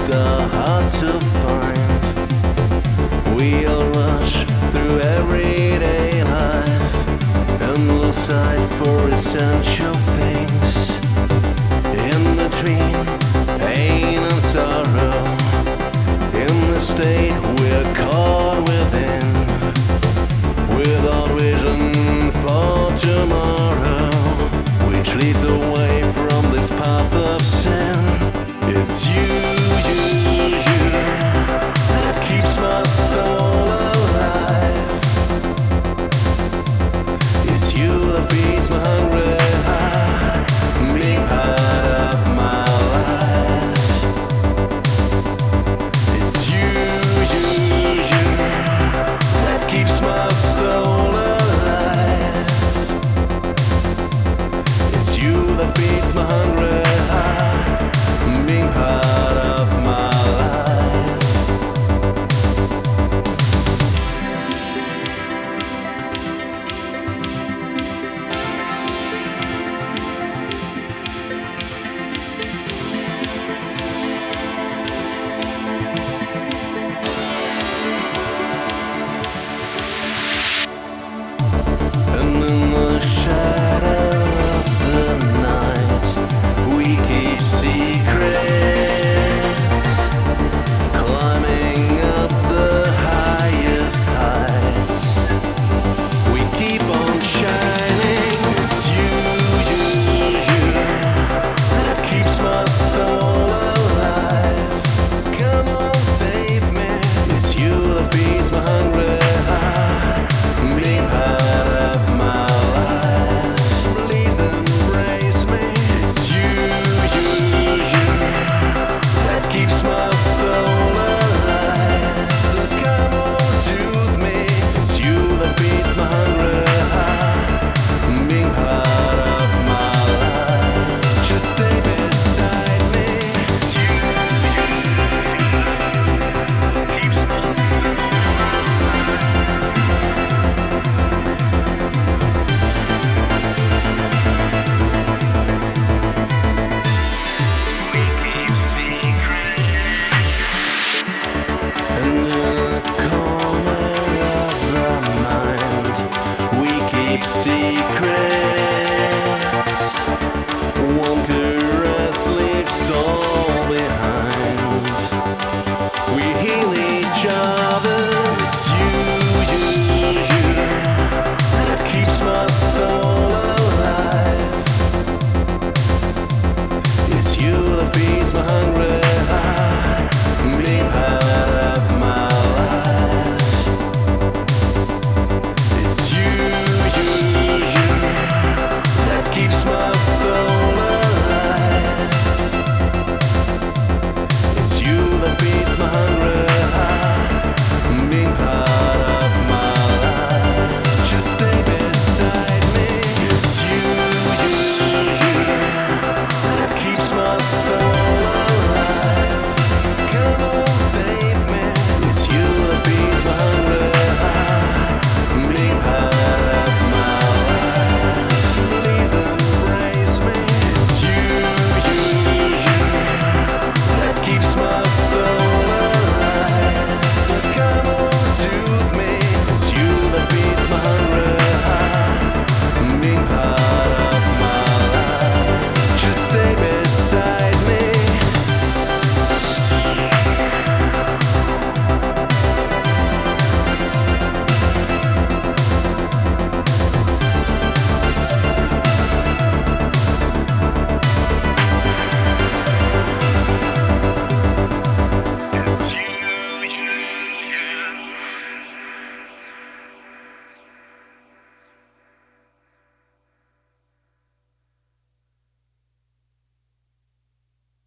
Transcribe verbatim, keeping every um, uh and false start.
are hard to find. We'll rush through everyday life and lose sight for essential things. In between pain and sorrow, in the state we're caught within, without vision for tomorrow, which leads away from this path of sin. It's you, you, you that keeps my soul alive. It's you that feeds my hungry heart, being part of my life. It's you, you, you that keeps my soul alive. It's you that feeds my hungry heart, being part of my life. And in the shadows